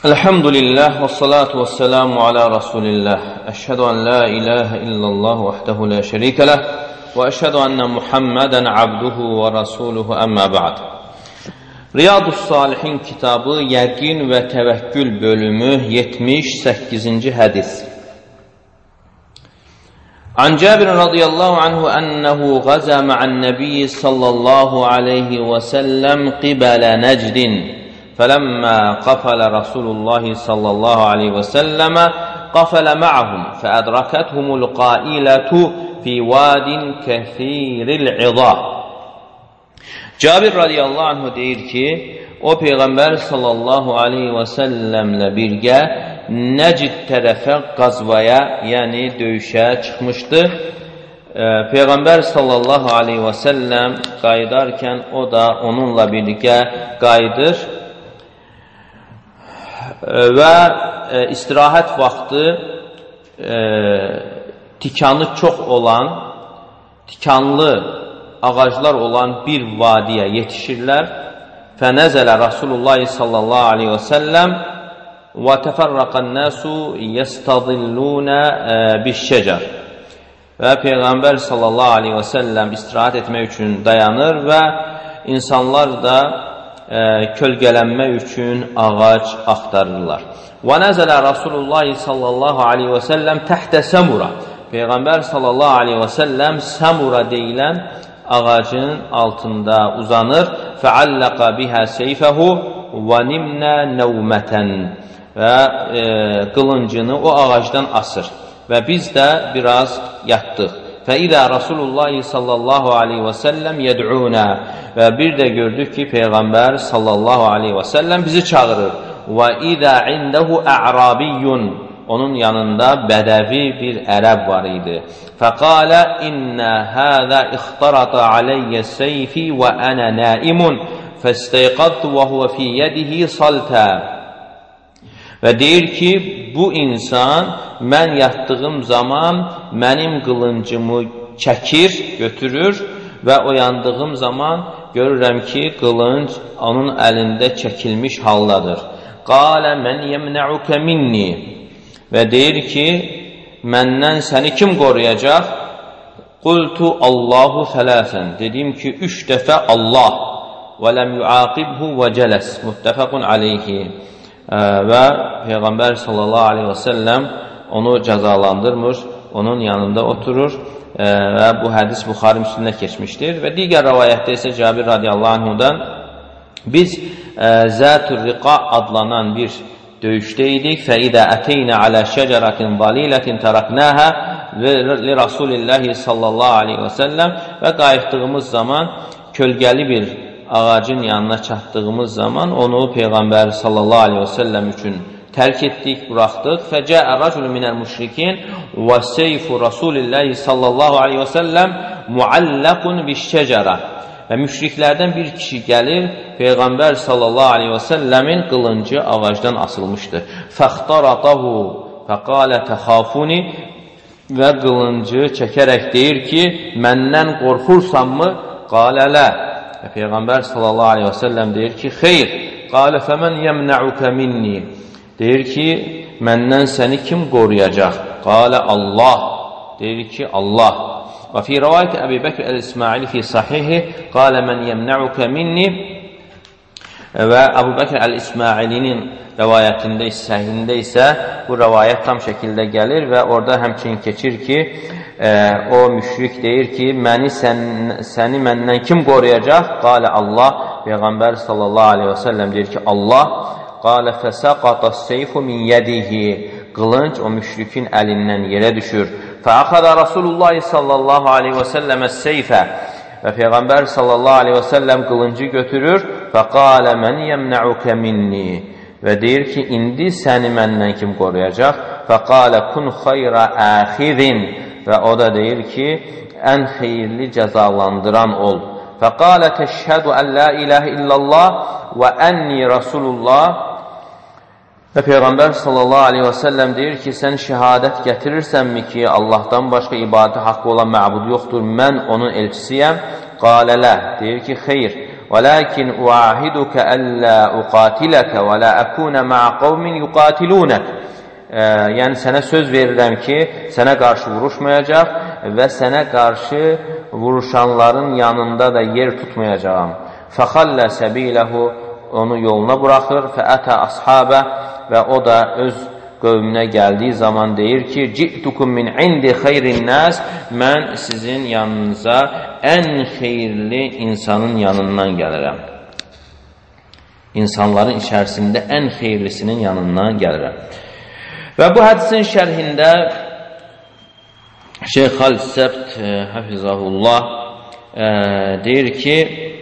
Elhamdülillah ve salatu ve selamu ala Resulillah. Eşhedü en la ilahe illallah vahdehu la şerike leh ve eşhedü enne Muhammeden abduhu ve rasuluhu emma ba'd. Riyadus-Salihin kitabı Yəqin ve Təvəkkül bölümü 78. hadis. An Cabir radıyallahu anhu ennehu gaza ma'an nebiyyi sallallahu aleyhi ve sellem qibala Necdin. فلما قفل رسول الله صلى الله عليه وسلم قفل معهم فأدركتهم القائلة في واد كثير العظام. Cabir radiyallahu anhu deyir ki, o Peyğəmbər sallallahu aleyhi və səlləmlə birgə Nəcid tərəfə qazvaya, yəni döyüşə çıxmışdı. Peyğəmbər sallallahu aleyhi və səlləm qayıdarkən o da onunla birgə qayıdır. Və istirahət vaxtı tikanı çox olan, tikanlı ağaclar olan bir vadiyə yetişirlər. Fənəzələ Rasulullah sallallahu aleyhi və səlləm və təfərraqən nəsu yəstadillunə bişşəcər. Və Peyğəmbər sallallahu aleyhi və səlləm istirahət etmək üçün dayanır və insanlar da kölgələnmək üçün ağac axtarırlar. Və nəzələ Rasulullah sallallahu aleyhi və səlləm təhtə səmura. Peyğəmbər sallallahu aleyhi və səlləm səmura deyilən ağacın altında uzanır. Fəalləqə bihə seyfəhu və nimnə nəvmətən. Və qılıncını o ağacdan asır. Və biz də biraz yatdıq. فَإِذَا رَسُولُ اللّٰهِ sallallahu aleyhi və səlləm yəd'una. Və bir də gördük ki, Peyğəmbər sallallahu aleyhi və səlləm bizi çağırır. وَإِذَا عِنْدَهُ أَعْرَابِيٌّ. Onun yanında bədəvi bir ərəb var idi. فَقَالَ إِنَّ هَذَا اِخْتَرَطَ عَلَيَّ السَّيْفِ وَأَنَا نَائِمٌ فَاسْتَيْقَضْتُ وَهُوَ فِي يَدِهِ صَلْتًا. Və deyir ki, bu insan mən yatdığım zaman mənim qılıncımı çəkir, götürür və oyandığım zaman görürəm ki, qılınc onun əlində çəkilmiş haldadır. Qalə mən yemnəukə minni. Və deyir ki, məndən səni kim qoruyacaq? Qultu Allahu thələsən. Dedim ki, 3 dəfə Allah. Və ləm yuaqibhu və cələs. Muttəfəqun aleyhi. Və Peyğəmbər sallallahu aleyhi və səlləm onu cəzalandırmır, onun yanında oturur və bu hədis Buxari Müslimdə keçmişdir. Və digər rəvayətdə isə Cabir radiyallahu anhudan biz Zat-ül Riqa adlanan bir döyüşdə idik. فَإِذَا أَتَيْنَا عَلَى شَجَرَةٍ ضَلِيلَةٍ تَرَقْنَاهَا لِرَسُولِ sallallahu aleyhi və səlləm. Və qayıtdığımız zaman kölgəli bir ağacın yanına çatdığımız zaman onu Peyğəmbər sallallahu aleyhi və səlləm üçün tərk etdik, buraxdıq. Fəcəə rəculun minəl müşrikin və seyfu Rasulillahi sallallahu aleyhi və səlləm muallaqun bişşəcərə. Və müşriklərdən bir kişi gəlir, Peyğəmbər sallallahu aleyhi və səlləmin qılıncı ağacdan asılmışdır. Fəxtaratahu fəqalə təxafuni. Və qılıncı çəkərək deyir ki, məndən qorxursanmı? Qalə lə. Və Peyğəmbər sallallahu aleyhi və səlləm deyir ki, xeyr. Qalə fəmən yemnəukə minni. Deyir ki, məndən səni kim qoruyacaq? Qalə Allah. Deyir ki, Allah. Və fi rəvayət Əbi Bəkr Əl-İsmaili fi sahihi qalə mən yemnəukə minni. Və Əbu Bəkr Əl-İsmailinin rəvayətində, səhihində isə bu rəvayət tam şəkildə gəlir və orada həmçinin keçir ki, o müşrik deyir ki, səni məndən kim qoruyacaq? Qalə Allah. Peyğəmbər sallallahu aleyhi və səlləm deyir ki, Allah. Qalə fəsəqatəs-seyfu min yədihi. Qılınc o müşrikin əlindən yerə düşür. Fəəxədə Rasulullah sallallahu aleyhi və səlləməs-seyfə. Və Peyğəmbər sallallahu aleyhi və səlləm qılıncı götürür. Fəqalə mən yemnəukə minni. Və deyir ki, indi səni məndən kim qoruyacaq? Fəqalə kun xayrə əxidin. Və o da deyir ki, ən xeyirli cəzalandıran ol. Fəqalə təşhədu ən la ilahə illallah və ənni Rasulullah. Və Peyğəmbər sallallahu aleyhi və səlləm deyir ki, sən şəhadət gətirirsənmi ki, Allahdan başqa ibadət haqqı olan məbud yoxdur, mən onun elçisiyəm? Qalə lə. Deyir ki, xeyr. وَلَكِنْ اُعَاهِدُكَ أَلَّا اُقَاتِلَكَ وَلَا أَكُونَ مَعَ قَوْمٍ يُقَاتِلُونَكَ Yəni sənə söz verirəm ki, sənə qarşı vuruşmayacaq və sənə qarşı vuruşanların yanında da yer tutmayacağam. فَخَلَّ سَبِيلَهُ Onu yoluna buraxır. فَأَتَى أَصْحَابَ Və o da öz qövmünə gəldiyi zaman deyir ki, جِئْتُكُمْ مِنْ عِنْدِ خَيْرِ النَّاسِ Mən sizin yanınıza ən xeyirli insanın yanından gəlirəm. İnsanların içərisində ən xeyirlisinin yanından gəlirəm. Və bu hədisin şərhində Şeyx Xalid Səbt Həfizəhullah deyir ki,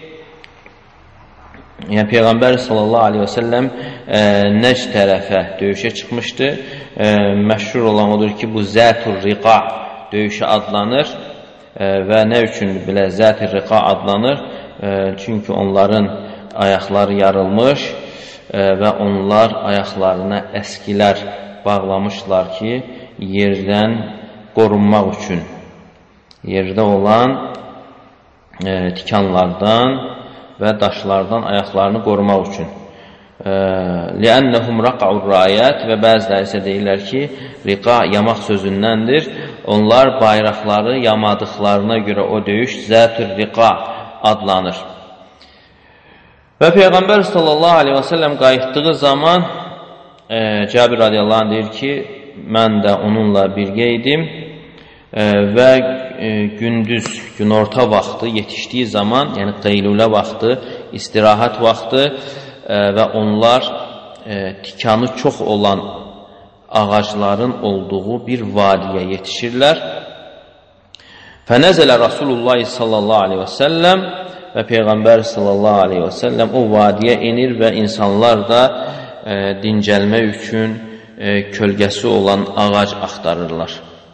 yəni Peyğəmbər sallallahu aleyhi və səlləm Nəcd tərəfə döyüşə çıxmışdı. Məşhur olan odur ki, bu Zətur Riqa döyüşü adlanır və nə üçün belə Zətur Riqa adlanır? Çünki onların ayaqları yarılmış və onlar ayaqlarına əskilər bağlamışlar ki, yerdən qorunmaq üçün, yerdə olan tikanlardan və daşlardan ayaqlarını qorumaq üçün. لِأَنَّهُمْ رَقَعُ الرَّایَاتِ Və bəziləri isə deyirlər ki, riqa yamaq sözündəndir. Onlar bayraqları yamadıqlarına görə o döyüş Zətür Riqa adlanır. Və Peyğəmbər sallallahu aleyhi və səlləm qayıtdığı zaman Cabir radiyallahu anh deyir ki, mən də onunla birgə idim və gündüz, günorta vaxtı yetişdiyi zaman, yəni qeylulə vaxtı, istirahat vaxtı və onlar tikanı çox olan ağacların olduğu bir vadiyə yetişirlər. Fənəzələ Rasulullah sallallahu aleyhi və səlləm və Peyğəmbər sallallahu aleyhi və səlləm o vadiyə inir və insanlar da dincəlmək üçün kölgəsi olan ağac axtarırlar.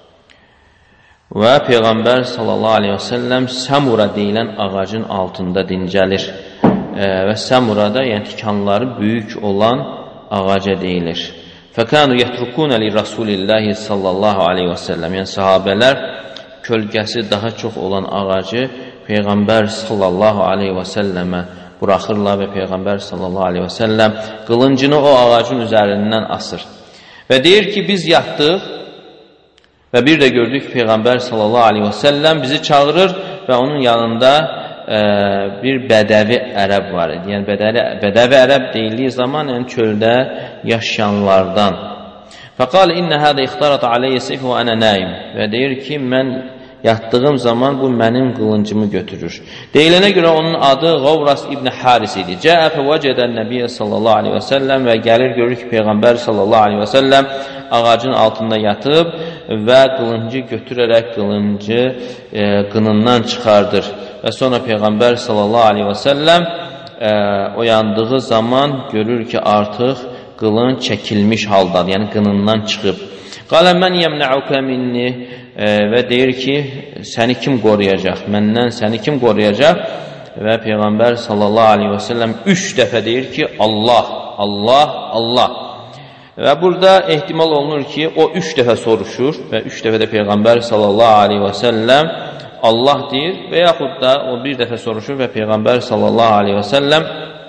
Və Peyğəmbər sallallahu aleyhi və səlləm Səmura deyilən ağacın altında dincəlir. Və Səmurada, yəni tikanları böyük olan ağaca deyilir. Fəkanu yetrukuna li Rasulillahi sallallahu aleyhi və səlləm. Yəni sahabələr kölgəsi daha çox olan ağacı Peyğəmbər sallallahu aleyhi və səlləmə buraxırlar və Peyğəmbər sallallahu aleyhi və səlləm qılıncını o ağacın üzərindən asır. Və deyir ki, biz yatdıq və bir də gördük ki, Peyğəmbər sallallahu aleyhi və səlləm bizi çağırır və onun yanında bir bədəvi ərəb var idi. Yəni bədəvi ərəb deyildiyi zaman yəni çöldə yaşayanlardan. Fəqal innə hədə ixtarat aleyhi seyf və ənə naim. Və deyir ki, mən yatdığım zaman bu mənim qılıncımı götürür. Deyilənə görə onun adı Qavras ibn Haris idi. Cəə fəvəcədən Nəbiyyə sallallahu aleyhi və səlləm və gəlir görür ki, Peyğəmbər sallallahu aleyhi və səlləm ağacın altında yatıb və qılıncı götürərək qılıncı qınından çıxardır. Və sonra Peyğəmbər sallallahu aleyhi və səlləm oyandığı zaman görür ki, artıq qılınc çəkilmiş haldadır, yəni qınından çıxıb. Qalə mən yəmnəukə minni və deyir ki, səni kim qoruyacaq, məndən səni kim qoruyacaq? Və Peyğəmbər sallallahu aleyhi və səlləm 3 dəfə deyir ki, Allah, Allah, Allah. Və burada ehtimal olunur ki, o 3 dəfə soruşur və 3 dəfə də Peyğəmbər sallallahu aleyhi və səlləm Allah deyir və yaxud da o bir dəfə soruşur və Peyğəmbər sallallahu aleyhi və səlləm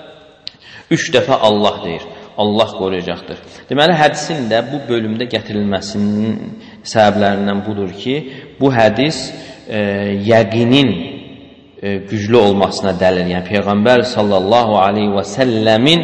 3 dəfə Allah deyir. Allah qoruyacaqdır. Deməli, hədisin də bu bölümdə gətirilməsinin səbəblərindən budur ki, bu hədis yəqinin güclü olmasına dəlil. Yəni, Peyğəmbər sallallahu aleyhi və səlləmin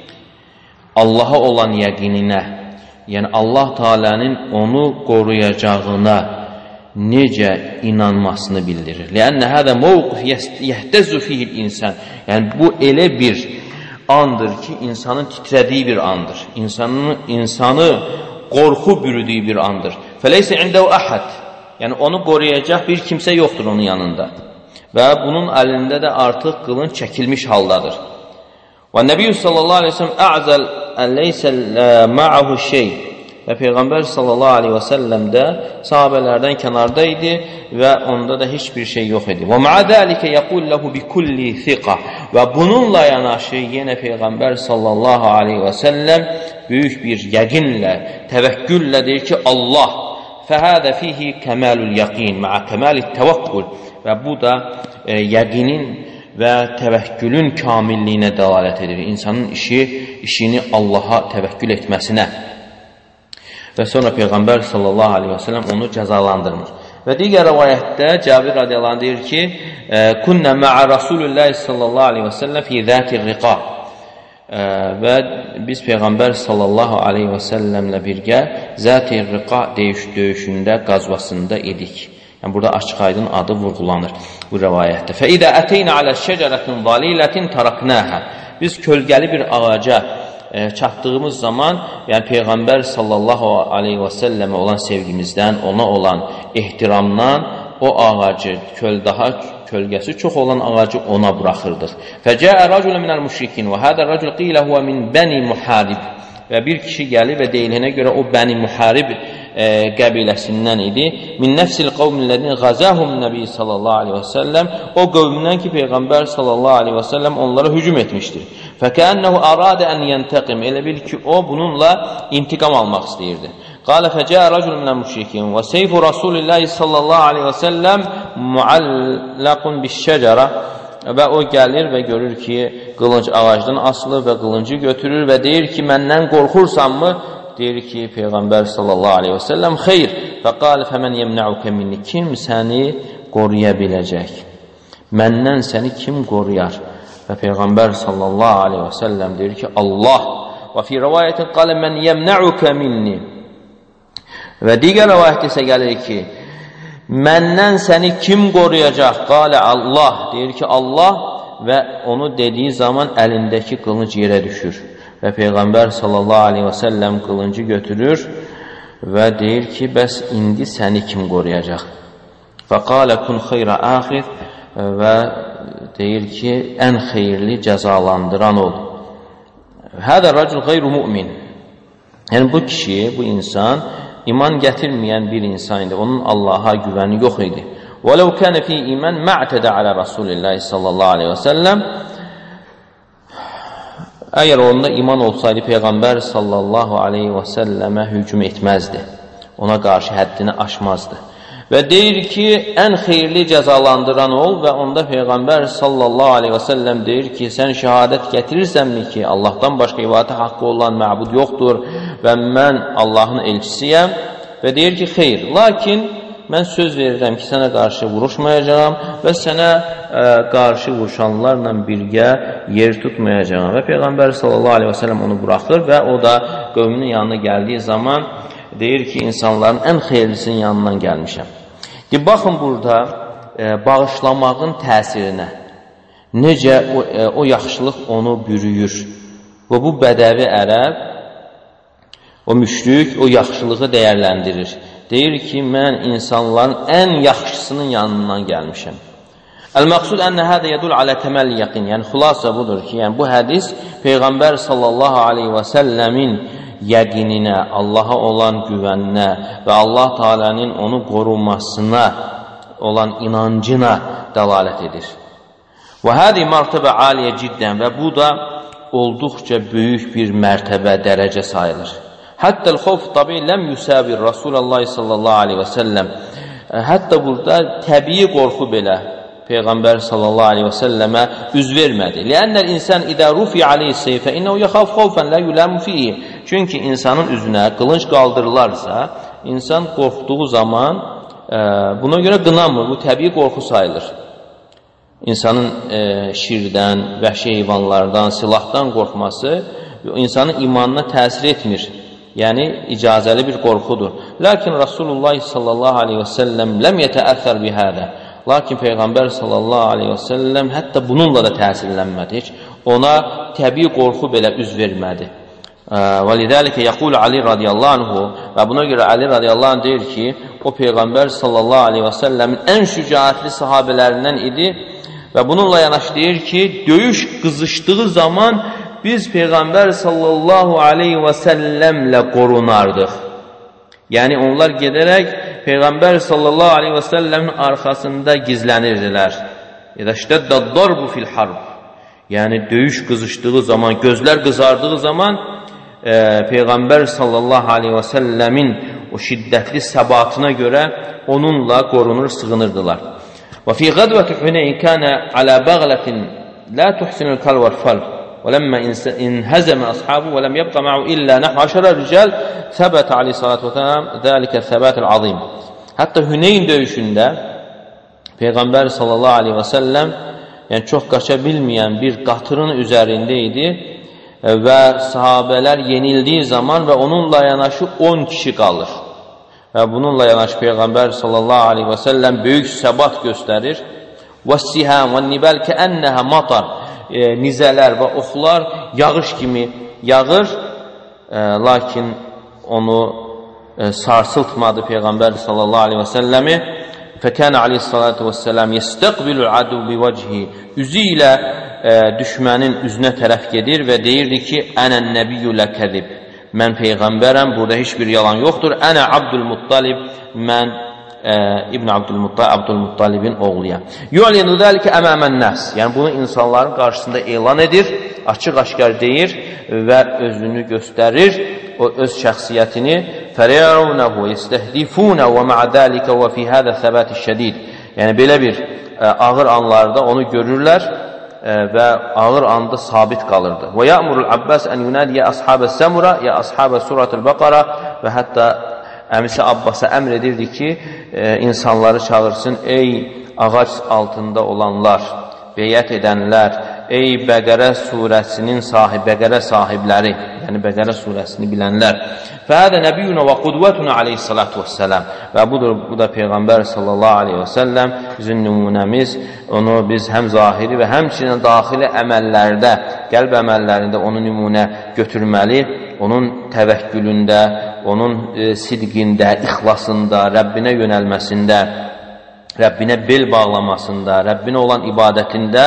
Allaha olan yəqininə, yəni Allah Teala'nın onu qoruyacağına necə inanmasını bildirir. Lənnə hədə mövqif yəhtəzü fihil insan. Yəni, bu elə bir andır ki, insanın titrədiyi bir andır. İnsanı qorxu bürüdüyü bir andır. Fəleysə indəv əhəd. Yəni, onu qoruyacaq bir kimsə yoxdur onun yanında. Və bunun əlində də artıq qılınc çəkilmiş haldadır. Və Nəbiyyü sallallahu aleyhi ve sellem ə'zəl əleysə ma'ahu şey. Və Peyğəmbər sallallahu aleyhi və səlləm də sahabələrdən kənarda idi və onda da heç bir şey yox idi. Və ma'adəlikə yəqul ləhu bi kulli thiqa. Və bununla yanaşı yenə Peyğəmbər sallallahu aleyhi və səlləm böyük bir yəqinlə, təvəkküllə deyir ki, Allah. Fəhədə fihi kəməlül yəqin, ma'a kəməlit təvəkkül. Və bu da yəqinin və təvəkkülün kamilliyinə dəlalət edir. İnsanın işini Allaha təvəkkül etməsinə. Və sonra Peyğəmbər sallallahu aleyhi və səlləm onu cəzalandırmır. Və digər rivayətdə Cabir radiyallahu anh deyir ki, Kunnə mə'a Rasulillahi sallallahu aleyhi və səlləm fi zətir riqa. Və biz Peyğəmbər sallallahu aleyhi və səlləmlə birgə zətir riqa döyüşündə, qazvasında idik. Yəni, burada açıq aydın adı vurğulanır bu rivayətdə. Fəidə ətəynə alə şəcərətin zalilətin taraknəhə. Biz kölgəli bir ağaca çatdığımız zaman, yəni Peyğəmbər sallallahu aleyhi və səlləmə olan sevgimizdən, ona olan ehtiramdan o ağacı, daha kölgəsi çox olan ağacı ona buraxırdıq. Fəcəə rəculun minəl müşrikin və hədə rəcul qilə huvə min bəni muharib. Və bir kişi gəlib və deyilinə görə o bəni muharib qəbiləsindən idi. Min nəfsil qavmillədin qəzəhum nəbi sallallahu aleyhi və səlləm. O qövmündən ki, Peyğəmbər sallallahu aleyhi və səlləm onlara hücum etmişdir. Fəkənnəhu əradə ən yəntəqim. Elə bil ki, o bununla intiqam almaq istəyirdi. Qalə fəcəə rəculun minəl müşrikin və seyfu Rasulillahi sallallahu aleyhi və səlləm muallaqun biş-şəcərə. Və o gəlir və görür ki, qılınc ağacdan asılı və qılıncı götürür və deyir ki, məndən qorxursanmı? Deyir ki, Peyğəmbər sallallahu aleyhi və səlləm, xeyr. Və qalə fəmən yemnəukə minni. Kim səni qoruya biləcək? Məndən səni kim qoruyar? Və Peyğəmbər sallallahu aleyhi və səlləm deyir ki, Allah. Və fi rivayətin qalə mən yemnəukə minni. Və digər rivayət isə gəlir ki, məndən səni kim qoruyacaq? Qalə Allah. Deyir ki, Allah və onu dediyi zaman əlindəki qılınc yerə düşür. Və Peyğəmbər sallallahu aleyhi və səlləm qılıncı götürür və deyir ki, bəs indi səni kim qoruyacaq? Və qalə kun xeyrə axir və deyir ki, ən xeyirli cəzalandıran ol. Hədə rəcul qeyru mümin. Yəni, bu kişi, bu insan iman gətirməyən bir insan idi. Onun Allaha güvəni yox idi. وَلَوْ كَانَ فِي إِيمَانْ مَعْتَدَ عَلَى رَسُولِ اللّٰهِ sallallahu aleyhi və səlləm. Əgər onda iman olsaydı, Peyğəmbər sallallahu aleyhi və səlləmə hücum etməzdi. Ona qarşı həddini aşmazdı. Və deyir ki, ən xeyirli cəzalandıran ol və onda Peyğəmbər sallallahu aleyhi və səlləm deyir ki, sən şəhadət gətirirsənmi ki, Allahdan başqa ibadətə haqqı olan məbud yoxdur və mən Allahın elçisiyəm və deyir ki, xeyr, lakin mən söz verirəm ki, sənə qarşı vuruşmayacağam və sənə qarşı vuruşanlarla birgə yer tutmayacağam. Və Peyğəmbər sallallahu aleyhi və səlləm onu buraxır və o da qövmünün yanına gəldiyi zaman deyir ki, insanların ən xeyirlisinin yanından gəlmişəm. Baxın burada bağışlamağın təsirinə, necə o yaxşılıq onu bürüyür. Və bu bədəvi ərəb, o müşrik o yaxşılığı dəyərləndirir. Deyir ki, mən insanların ən yaxşısının yanından gəlmişəm. Əl-məqsud ənə hədə yədul alə təməl yəqin. Yəni, xulasa budur ki, yəni, bu hədis Peyğəmbər sallallahu aleyhi və səlləmin yəqininə, Allaha olan güvəninə və Allah Teala'nın onu qorunmasına olan inancına dəlalət edir. Və hədi mərtəbə aliyə ciddən və bu da olduqca böyük bir mərtəbə, dərəcə sayılır. Həttəl xof tabi ləm yüsəbir Rasulallah sallallahu aleyhi və səlləm. Hətta burada təbii qorxu belə Peyğəmbər sallallahu aleyhi və səlləmə üz vermədi. Lənnəl insan idə rufi aleyhi seyfə innəu yaxaf xovfən lə yuləmu fihi. Çünki insanın üzünə qılınc qaldırılarsa, insan qorxduğu zaman buna görə qınamır. Bu təbii qorxu sayılır. İnsanın şirdən, vəhşi heyvanlardan, silahdan qorxması insanın imanına təsir etmir. Yəni, icazəli bir qorxudur. Lakin Rasulullah sallallahu aleyhi və səlləm ləm yətəəthər bihədə. Lakin Peyğəmbər sallallahu aleyhi və səlləm hətta bununla da təsirlənmədi. Heç ona təbii qorxu belə üz vermədi. Və lidəlikə yəqul Ali radiyallahu anhu və buna görə Ali radiyallahu anh deyir ki, o Peyğəmbər sallallahu aleyhi və səlləmin ən şücaətli sahabələrindən idi və bununla yanaşı deyir ki, döyüş qızışdığı zaman biz Peyğəmbər sallallahu aleyhi və səlləmlə qorunardıq. Yəni, onlar gedərək Peyğəmbər sallallahu aleyhi və səlləmin arxasında gizlənirdilər. İdəştəddəd-darbu fil-harb. Yəni, döyüş qızışdığı zaman, gözlər qızardığı zaman Peyğəmbər sallallahu aleyhi və səlləmin o şiddətli səbatına görə onunla qorunur, sığınırdılar. وفي غزوة حنين كان على بغلة لا تحسن الكل والفلق ولما انهزم أصحابه ولم يبق معه إلا نحو 10 رجال ثبت عليه الصلاة والسلام ذلك الثبات العظيم. Hatta Hüneyn döyüşündə Peyğəmbər sallallahu aleyhi və səlləm yəni çox qaça bilməyən bir qatırın üzərində idi və sahabələr yenildiyi zaman və onunla yanaşı 10 kişi qalır. Və bununla yanaşı Peyğəmbər sallallahu aleyhi və səlləm böyük səbat göstərir. وَالسِّهَامْ وَالنِّبَالْ كَأَنَّهَا مَطَرْ Nizələr və oxlar yağış kimi yağır, lakin onu sarsıltmadı Peyğəmbər sallallahu aleyhi və səlləmi. فَكَانَ عَلَيْهِ الصَّلَاةُ وَالسَّلَامِ يَسْتَقْبِلُ الْعَدُوَ بِوَجْهِ Üzü ilə düşmənin üzünə tərəf gedir və deyirdi ki, Ənə nəbiyyü ləkəzib Mən Peyğəmbərəm, burada heç bir yalan yoxdur. Ənə Abdülmuttalib Mən İbn Abdülmuttalibin oğluyam. Yu'linu zəlikə əməmən nəs Yəni bunu insanların qarşısında elan edir, açıq-aşkar deyir və özünü göstərir, o öz şəxsiyyətini. فَرَيَرَوْنَهُ يَسْتَهْدِفُونَ وَمَعَ ذَلِكَ وَفِي هَذَا الثَّبَاتِ الشَّدِيدِ Yəni belə bir ağır anlarda onu görürlər və ağır anda sabit qalırdı. وَيَأْمُرُ الْعَبَّاسِ أَنْ يُنَادِيَ أَصْحَابَ السَّمُرَ يَا أَصْحَابَ سُورَةِ الْبَقَرَةِ Və hətta əmisi Abbasa əmr edirdi ki, insanları çağırsın, ey ağac altında olanlar, beyət edənlər, ey Bəqərə surəsinin Bəqərə sahibləri, yəni Bəqərə surəsini bilənlər. Fəhədə nəbiyyuna və qudvətuna aleyhissalatu vəssələm Və bu da Peyğəmbər sallallahu aleyhi və səlləm bizim nümunəmiz. Onu biz həm zahiri və həmçinin daxili əməllərdə, qəlb əməllərində onu nümunə götürməli. Onun təvəkkülündə, onun sidqində, ixlasında, Rəbbinə yönəlməsində, Rəbbinə bel bağlamasında, Rəbbinə olan ibadətində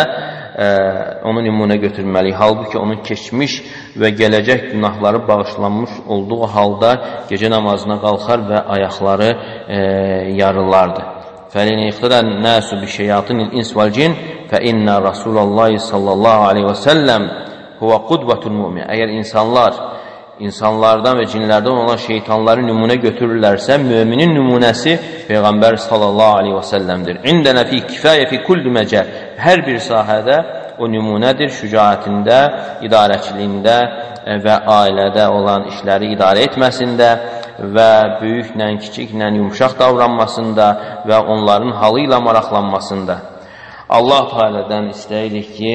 onu nümunə götürməliyik. Halbuki onun keçmiş və gələcək günahları bağışlanmış olduğu halda gecə namazına qalxar və ayaqları yarılardı. فَلَنْ اِخْتَدَى النَّاسُ بِشَيَاطِنِ الْاِنْسِ وَالْجِنِ فَاِنَّ رَسُولَ اللّٰهِ sallallahu aleyhi və səlləm هُوَ قُدْوَةُ الْمُؤْمِنِ Əgər insanlardan və cinlərdən olan şeytanları nümunə götürürlərsə, müminin nümunəsi Peyğəmbər sallallahu aleyhi və səlləmdir. İndənə fi kifayə fi kulli məcəl Hər bir sahədə o nümunədir, şücaətində, idarəçiliyində və ailədə olan işləri idarə etməsində və böyüklə, kiçiklə yumuşaq davranmasında və onların halı ilə maraqlanmasında. Allah Teala'dan istəyirik ki,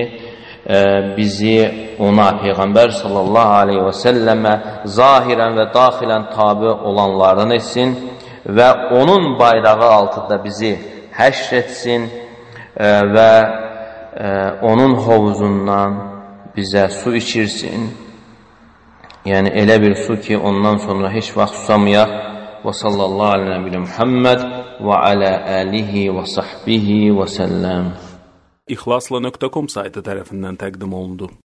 bizi ona, Peyğəmbər sallallahu aleyhi və səlləmə zahirən və daxilən tabi olanlardan etsin və onun bayrağı altında bizi həşr etsin və onun hovuzundan bizə su içirsin. Yəni elə bir su ki, ondan sonra heç vaxt susamayaq. Və sallallahu aleyhi və Muhammed və alə alihi və sahbihi və səlləm. İxlasla.com saytı tərəfindən təqdim olundu.